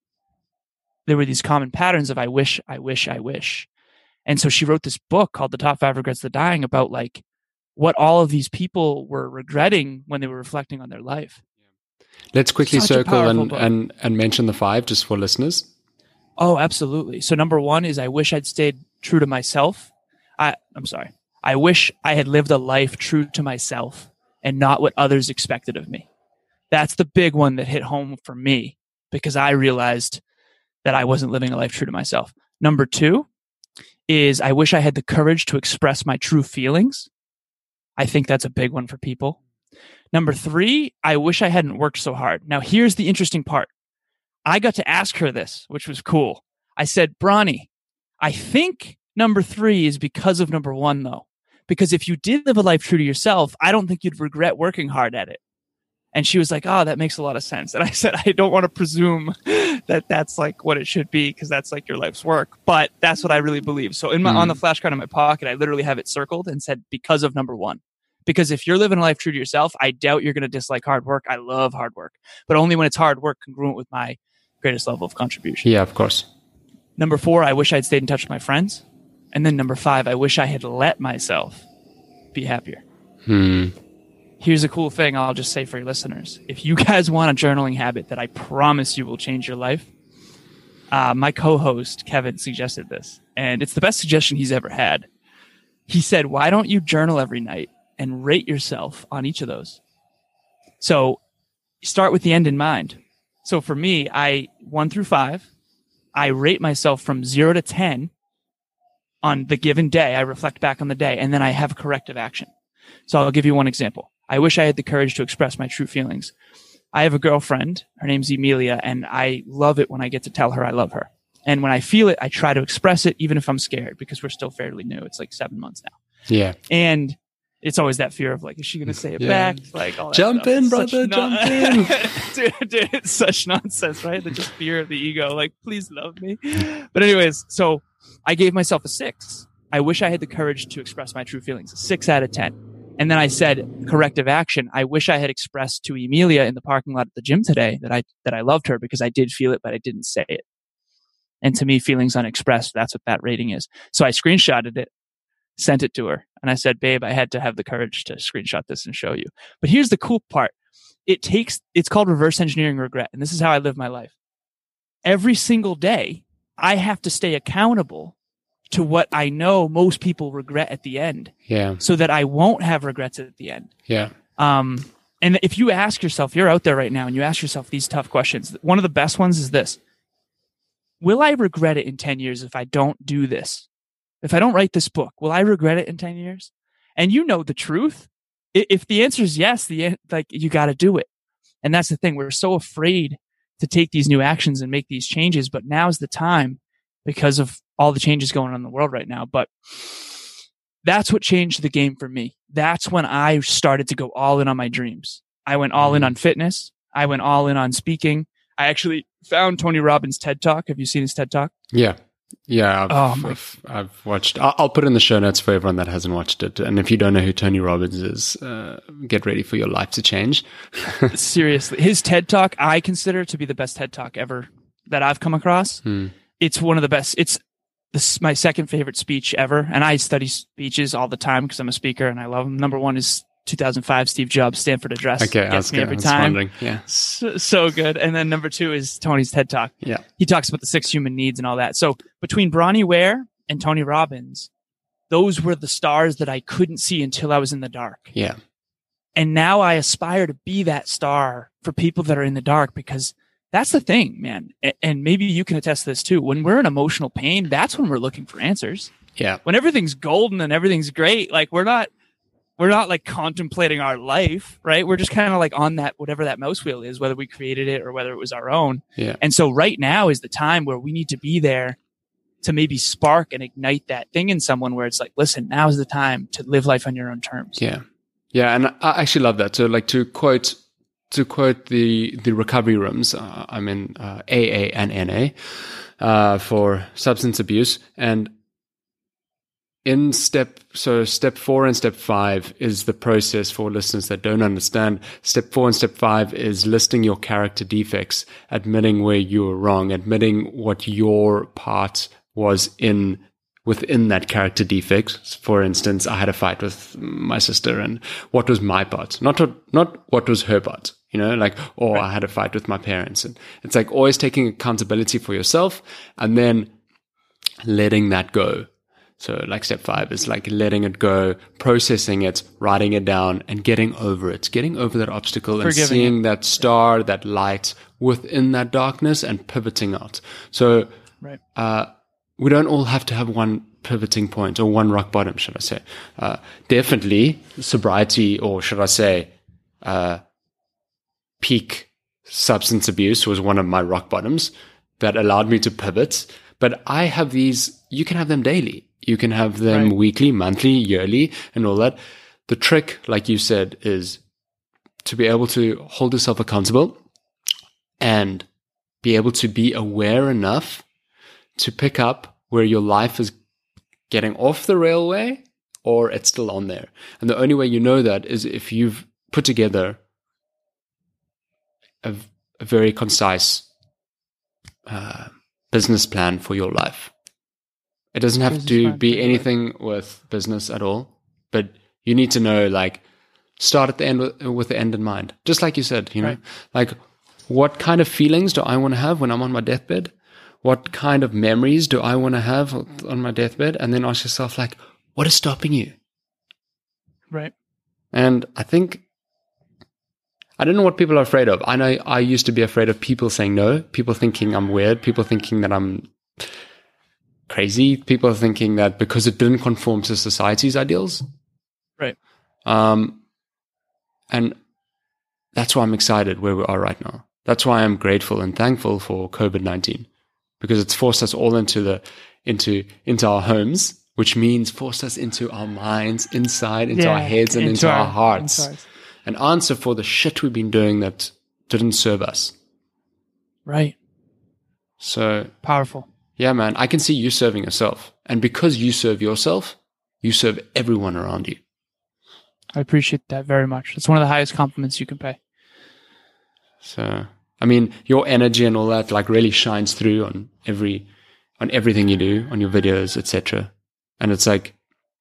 there were these common patterns of I wish, I wish, I wish. And so she wrote this book called The Top Five Regrets of the Dying about like what all of these people were regretting when they were reflecting on their life. Let's quickly Such a circle and, book. and, and mention the five just for listeners. Oh, absolutely. So number one is I wish I'd stayed true to myself. I, I'm sorry. I wish I had lived a life true to myself and not what others expected of me. That's the big one that hit home for me because I realized that I wasn't living a life true to myself. Number two is I wish I had the courage to express my true feelings. I think that's a big one for people. Number three, I wish I hadn't worked so hard. Now, here's the interesting part. I got to ask her this, which was cool. I said, Bronnie, I think number three is because of number one, though. Because if you did live a life true to yourself, I don't think you'd regret working hard at it. And she was like, oh, that makes a lot of sense. And I said, I don't want to presume that that's like what it should be because that's like your life's work. But that's what I really believe. So in my, mm. on the flashcard in my pocket, I literally have it circled and said, because of number one. Because if you're living a life true to yourself, I doubt you're going to dislike hard work. I love hard work, but only when it's hard work congruent with my greatest level of contribution. Yeah, of course. Number four, I wish I'd stayed in touch with my friends. And then number five, I wish I had let myself be happier. Hmm. Here's a cool thing I'll just say for your listeners. If you guys want a journaling habit that I promise you will change your life, uh, my co-host, Kevin, suggested this. And it's the best suggestion he's ever had. He said, why don't you journal every night and rate yourself on each of those? So start with the end in mind. So for me, I one through five, I rate myself from zero to ten on the given day. I reflect back on the day, and then I have corrective action. So I'll give you one example. I wish I had the courage to express my true feelings. I have a girlfriend. Her name's Emilia, and I love it when I get to tell her I love her. And when I feel it, I try to express it, even if I'm scared, because we're still fairly new. It's like seven months now. Yeah. And it's always that fear of like, is she going to say it yeah. back? Like, all that jump stuff. in, It's brother, non- jump in. dude, dude, it's such nonsense, right? The just fear of the ego. Like, please love me. But anyways, so I gave myself a six. I wish I had the courage to express my true feelings. Six out of ten. And then I said corrective action. I wish I had expressed to Emilia in the parking lot at the gym today that I that I loved her because I did feel it, but I didn't say it. And to me, feelings unexpressed, that's what that rating is. So I screenshotted it, sent it to her, and I said, babe, I had to have the courage to screenshot this and show you. But here's the cool part. It takes, it's called reverse engineering regret. And this is how I live my life. Every single day, I have to stay accountable to what I know most people regret at the end. Yeah. So that I won't have regrets at the end. Yeah. Um, and if you ask yourself, you're out there right now and you ask yourself these tough questions. One of the best ones is this. Will I regret it in ten years if I don't do this? If I don't write this book, will I regret it in ten years? And you know the truth. If the answer is yes, the like you got to do it. And that's the thing. We're so afraid to take these new actions and make these changes, but now's the time because of all the changes going on in the world right now. But that's what changed the game for me. That's when I started to go all in on my dreams. I went all in on fitness. I went all in on speaking. I actually found Tony Robbins' TED Talk. Have you seen his TED Talk? Yeah. Yeah. I've, Oh, my- I've, I've watched, I'll, I'll put it in the show notes for everyone that hasn't watched it. And if you don't know who Tony Robbins is, uh, get ready for your life to change. Seriously. His TED Talk, I consider to be the best TED Talk ever that I've come across. Hmm. It's one of the best. It's this my second favorite speech ever. And I study speeches all the time because I'm a speaker and I love them. Number one is two thousand five Steve Jobs Stanford Address. Okay. I Gets was, me gonna- every I was time. wondering. Yeah. So, so good. And then number two is Tony's TED Talk. Yeah. He talks about the six human needs and all that. So between Bronnie Ware and Tony Robbins, those were the stars that I couldn't see until I was in the dark. Yeah. And now I aspire to be that star for people that are in the dark, because that's the thing, man. A- And maybe you can attest to this too. When we're in emotional pain, that's when we're looking for answers. Yeah. When everything's golden and everything's great, like we're not, we're not like contemplating our life, right? We're just kind of like on that, whatever that mouse wheel is, whether we created it or whether it was our own. Yeah. And so right now is the time where we need to be there to maybe spark and ignite that thing in someone where it's like, listen, now is the time to live life on your own terms. Yeah. Yeah. And I actually love that. So like to quote, to quote the, the recovery rooms, uh, I'm in uh, A A and N A uh, for substance abuse. And in step, so step four and step five is the process for listeners that don't understand. Step four and step five is listing your character defects, admitting where you were wrong, admitting what your part was in within that character defect. For instance, I had a fight with my sister, and what was my part? Not what, not what was her part, you know, like, or Right. I had a fight with my parents. And it's like always taking accountability for yourself and then letting that go. So like step five is like letting it go, processing it, writing it down, and getting over it, getting over that obstacle and Forgiving seeing that star, that light within that darkness and pivoting out. So Right. uh, we don't all have to have one pivoting point or one rock bottom, should I say. Uh, definitely sobriety, or should I say uh, peak substance abuse was one of my rock bottoms that allowed me to pivot. But I have these, you can have them daily. You can have them Right. weekly, monthly, yearly, and all that. The trick, like you said, is to be able to hold yourself accountable and be able to be aware enough to pick up where your life is getting off the railway or it's still on there. And the only way you know that is if you've put together a, a very concise uh, business plan for your life. It doesn't have Business to plan be for your anything with business at all, but you need to know, like, start at the end with, with the end in mind. Just like you said, you know, Right. like, what kind of feelings do I want to have when I'm on my deathbed? What kind of memories do I want to have on my deathbed? And then ask yourself, like, what is stopping you? Right. And I think, I don't know what people are afraid of. I know I used to be afraid of people saying no, people thinking I'm weird, people thinking that I'm crazy, people thinking that because it didn't conform to society's ideals. Right. Um, and that's why I'm excited where we are right now. That's why I'm grateful and thankful for COVID nineteen, because it's forced us all into the, into, into our homes, which means forced us into our minds, inside, into our heads and into, our, hearts, into our- and answer for the shit we've been doing that didn't serve us. Right. So Powerful. yeah, man, I can see you serving yourself. And because you serve yourself, you serve everyone around you. I appreciate that very much. It's one of the highest compliments you can pay. So, I mean, your energy and all that like really shines through on every, on everything you do, on your videos, et cetera. And it's like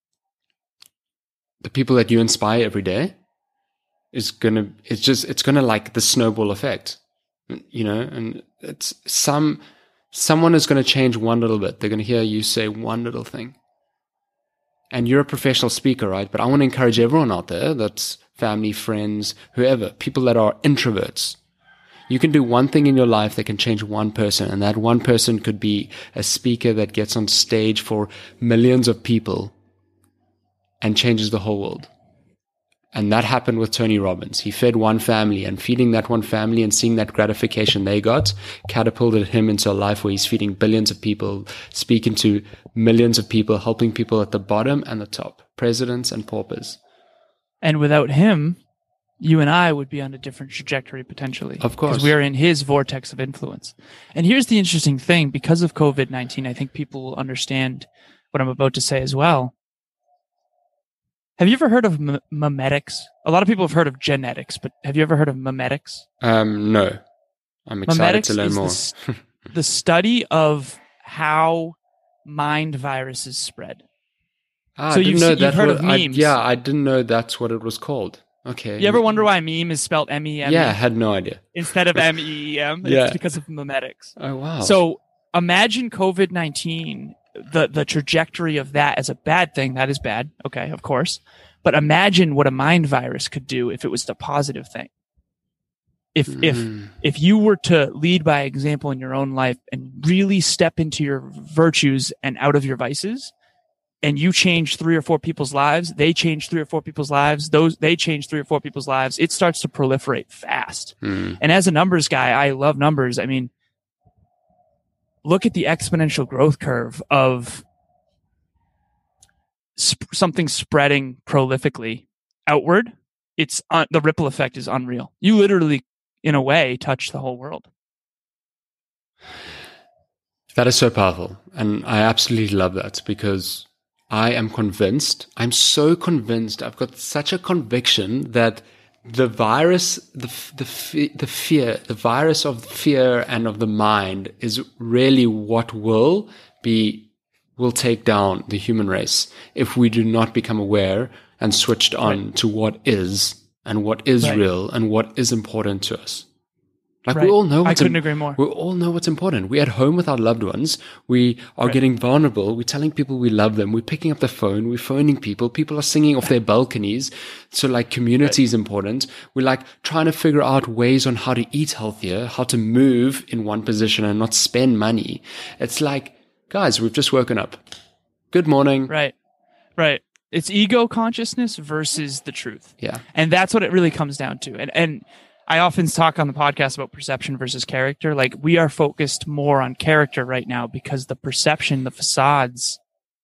the people that you inspire every day is gonna, it's just, it's gonna like the snowball effect, you know, and it's some, someone is going to change one little bit. They're going to hear you say one little thing. And you're a professional speaker, right? But I want to encourage everyone out there, that's family, friends, whoever, people that are introverts. You can do one thing in your life that can change one person. And that one person could be a speaker that gets on stage for millions of people and changes the whole world. And that happened with Tony Robbins. He fed one family, and feeding that one family and seeing that gratification they got catapulted him into a life where he's feeding billions of people, speaking to millions of people, helping people at the bottom and the top, presidents and paupers. And without him, you and I would be on a different trajectory potentially. Of course. Because we're in his vortex of influence. And here's the interesting thing. Because of COVID nineteen, I think people will understand what I'm about to say as well. Have you ever heard of m- memetics? A lot of people have heard of genetics, but have you ever heard of memetics? Um, no. I'm excited Memetics to learn is more. The, s- the study of how mind viruses spread. Ah, So I didn't you've know se- you've that heard was- of I- memes. yeah, I didn't know that's what it was called. Okay. You ever wonder why meme is spelled M E M E Yeah, I had no idea. instead of M E E M? Yeah. It's because of memetics. Oh, wow. So imagine COVID nineteen, the, the trajectory of that as a bad thing. That is bad. Okay, of course. But imagine what a mind virus could do if it was a positive thing. If Mm. if if you were to lead by example in your own life and really step into your virtues and out of your vices, and you change three or four people's lives, they change three or four people's lives, those they change three or four people's lives, it starts to proliferate fast. Mm. And as a numbers guy, I love numbers. I mean, look at the exponential growth curve of sp- something spreading prolifically outward. It's uh, the ripple effect is unreal. You literally, in a way, touch the whole world. That is so powerful. And I absolutely love that because I am convinced, I'm so convinced, I've got such a conviction that the virus, the, the, fe- the fear, the virus of fear and of the mind is really what will be, will take down the human race if we do not become aware and switched on Right. to what is and what is Right. real and what is important to us. Like Right. we all know I what's couldn't im- agree more. We all know what's important. We're at home with our loved ones. We are Right. getting vulnerable. We're telling people we love them. We're picking up the phone. We're phoning people. People are singing off their balconies. So like community is important. We're like trying to figure out ways on how to eat healthier, how to move in one position and not spend money. It's like, guys, we've just woken up. Good morning. Right. Right. It's ego consciousness versus the truth. Yeah. And that's what it really comes down to. And and I often talk on the podcast about perception versus character. Like we are focused more on character right now because the perception, the facades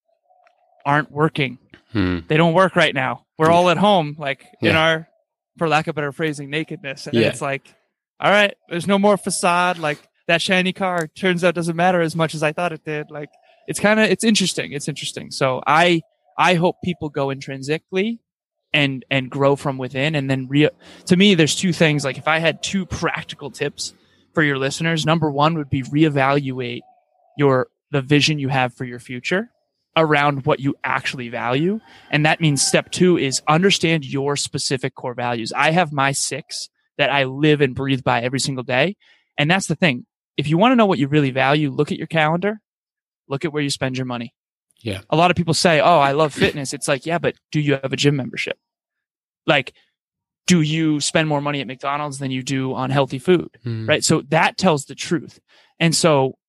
aren't working. Hmm. They don't work right now. We're all at home, like in Yeah. our, for lack of better phrasing, nakedness. And Yeah. it's like, all right, there's no more facade. Like that shiny car turns out doesn't matter as much as I thought it did. Like it's kind of, it's interesting. It's interesting. So I, I hope people go intrinsically and and grow from within. And then re- to me, there's two things. Like if I had two practical tips for your listeners, number one would be reevaluate your the vision you have for your future around what you actually value. And that means step two is understand your specific core values. I have my six that I live and breathe by every single day. And that's the thing. If you want to know what you really value, look at your calendar, look at where you spend your money. Yeah. A lot of people say, oh, I love fitness. It's like, yeah, but do you have a gym membership? Like, do you spend more money at McDonald's than you do on healthy food? Hmm. Right. So that tells the truth. And so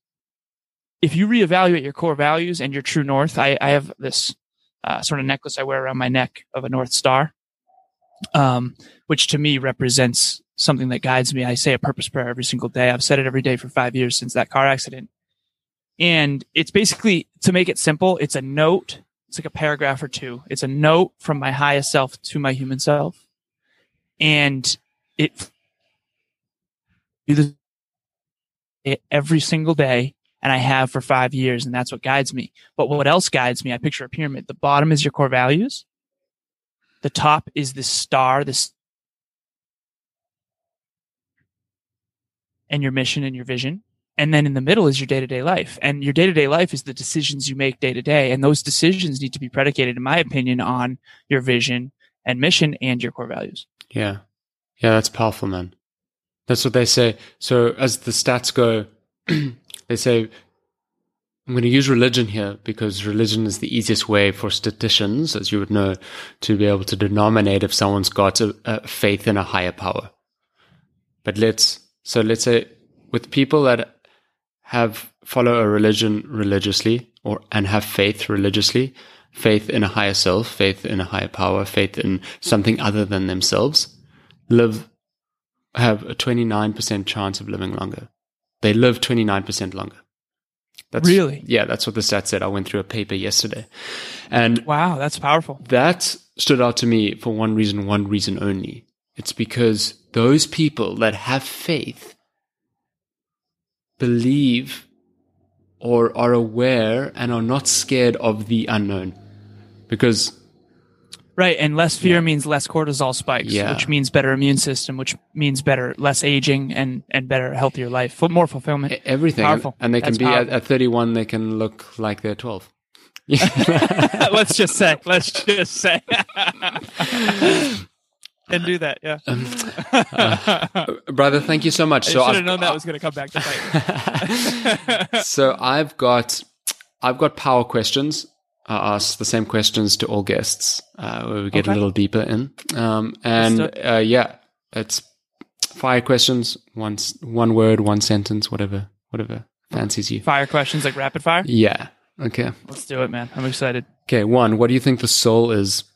if you reevaluate your core values and your true north, I, I have this uh, sort of necklace I wear around my neck of a North Star, um, which to me represents something that guides me. I say a purpose prayer every single day. I've said it every day for five years since that car accident. And it's basically, to make it simple, it's a note. It's like a paragraph or two. It's a note from my highest self to my human self. And it do this every single day. And I have for five years. And that's what guides me. But what else guides me? I picture a pyramid. The bottom is your core values. The top is this star, this, and your mission and your vision. And then in the middle is your day-to-day life. And your day-to-day life is the decisions you make day to day. And those decisions need to be predicated, in my opinion, on your vision and mission and your core values. Yeah. Yeah, that's powerful, man. That's what they say. So as the stats go, they say, I'm going to use religion here because religion is the easiest way for statisticians, as you would know, to be able to denominate if someone's got a, a faith in a higher power. But let's, so let's say with people that have follow a religion religiously or and have faith religiously, faith in a higher self, faith in a higher power, faith in something other than themselves, live, have a twenty-nine percent chance of living longer. They live twenty-nine percent longer. That's, really? Yeah, that's what the stat said. I went through a paper yesterday. And wow, that's powerful. That stood out to me for one reason, one reason only. It's because those people that have faith believe or are aware and are not scared of the unknown. Because right, and less fear yeah. means less cortisol spikes, yeah. which means better immune system, which means better, less aging and, and better, healthier life, more fulfillment. Everything. Powerful. And they can That's be at, at thirty-one, they can look like they're twelve. let's just say, let's just say. And do that, yeah. Um, uh, brother, thank you so much. I so should I've, have known that was going to come back to fight. So I've got, I've got power questions. I ask the same questions to all guests, uh, where we get Okay. a little deeper in. Um, and uh, yeah, it's fire questions. One one word, one sentence, whatever, whatever fancies you. Fire questions like rapid fire? Yeah. Okay. Let's do it, man. I'm excited. Okay. One. What do you think the soul is?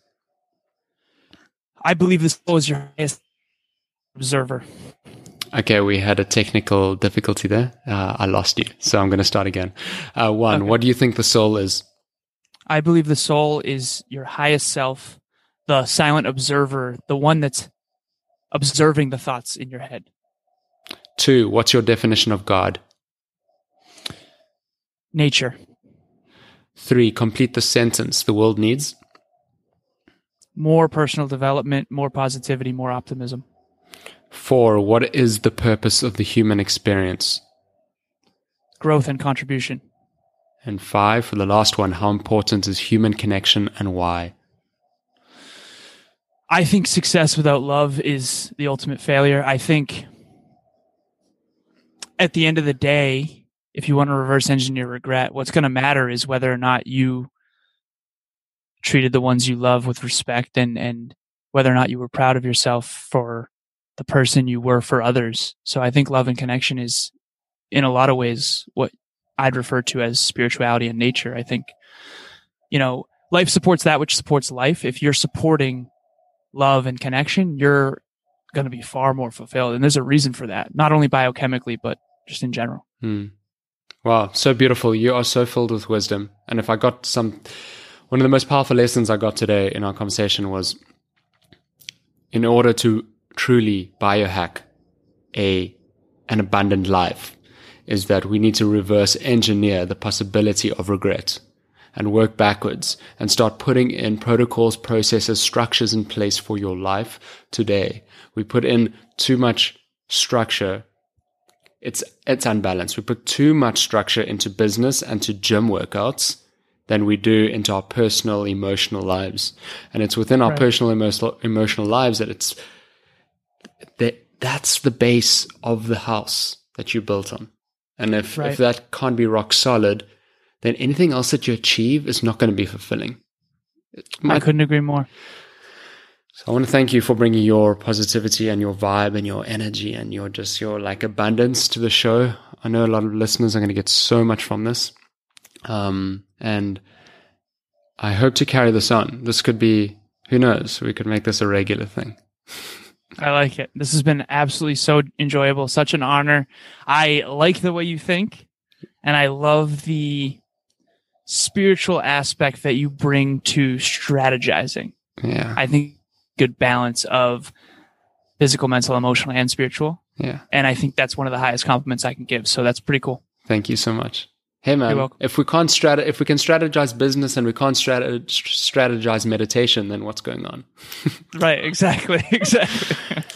I believe the soul is your highest observer. Okay, we had a technical difficulty there. Uh, I lost you, so I'm going to start again. Uh, one. Okay. What do you think the soul is? I believe the soul is your highest self, the silent observer, the one that's observing the thoughts in your head. Two. What's your definition of God? Nature. Three. Complete the sentence. The world needs. More personal development, more positivity, more optimism. Four. What is the purpose of the human experience? Growth and contribution. And five, for the last one, how important is human connection and why? I think success without love is the ultimate failure. I think at the end of the day, if you want to reverse engineer regret, what's going to matter is whether or not you treated the ones you love with respect, and, and whether or not you were proud of yourself for the person you were for others. So I think love and connection is, in a lot of ways, what I'd refer to as spirituality and nature. I think, you know, life supports that which supports life. If you're supporting love and connection, you're going to be far more fulfilled. And there's a reason for that, not only biochemically, but just in general. Hmm. Wow, so beautiful. You are so filled with wisdom. And if I got some, one of the most powerful lessons I got today in our conversation was, in order to truly biohack a an abundant life, is that we need to reverse engineer the possibility of regret and work backwards and start putting in protocols, processes, structures in place for your life today. We put in too much structure. It's, it's unbalanced. We put too much structure into business and to gym workouts than we do into our personal, emotional lives. And it's within our Right. personal, emotional, emotional lives that it's, that, that's the base of the house that you built on. And if, Right. if that can't be rock solid, then anything else that you achieve is not going to be fulfilling. It I might- couldn't agree more. so I want to thank you for bringing your positivity and your vibe and your energy and your just your like abundance to the show. I know a lot of listeners are going to get so much from this. Um, and I hope to carry this on. This could be, who knows, we could make this a regular thing. I like it. This has been absolutely so enjoyable. Such an honor. I like the way you think, and I love the spiritual aspect that you bring to strategizing. Yeah. I think good balance of physical, mental, emotional, and spiritual. Yeah. And I think that's one of the highest compliments I can give. So that's pretty cool. Thank you so much. Hey man, You're welcome. if we can't strat- if we can strategize business and we can't strat- strategize meditation, then what's going on? Right. Exactly. Exactly.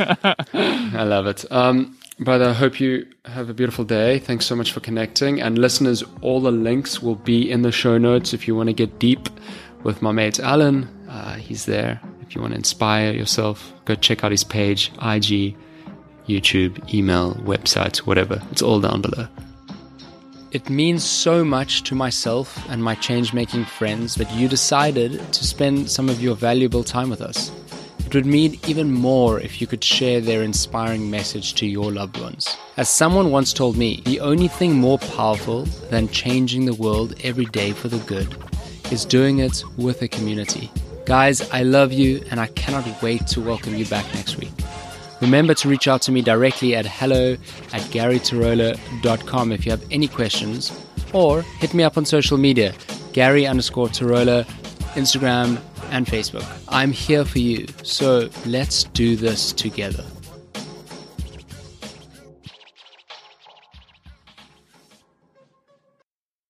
I love it. Um, brother, I hope you have a beautiful day. Thanks so much for connecting. And listeners, all the links will be in the show notes if you want to get deep with my mate Alan. Uh, he's there. If you want to inspire yourself, go check out his page, I G, YouTube, email, website, whatever. It's all down below. It means so much to myself and my change-making friends that you decided to spend some of your valuable time with us. It would mean even more if you could share their inspiring message to your loved ones. As someone once told me, the only thing more powerful than changing the world every day for the good is doing it with a community. Guys, I love you and I cannot wait to welcome you back next week. Remember to reach out to me directly at hello at gary tirola dot com if you have any questions, or hit me up on social media, Gary underscore Tirola, Instagram and Facebook. I'm here for you, so let's do this together.